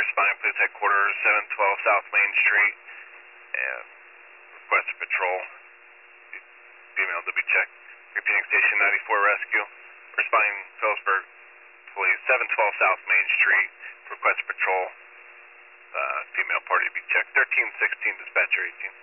responding police headquarters, 712 South Main Street. Request patrol. Female to be checked. Repeating station 94 rescue. Responding Phillipsburg police, 712 South Main Street. Request patrol. Female party to be checked. 1316 dispatcher 18.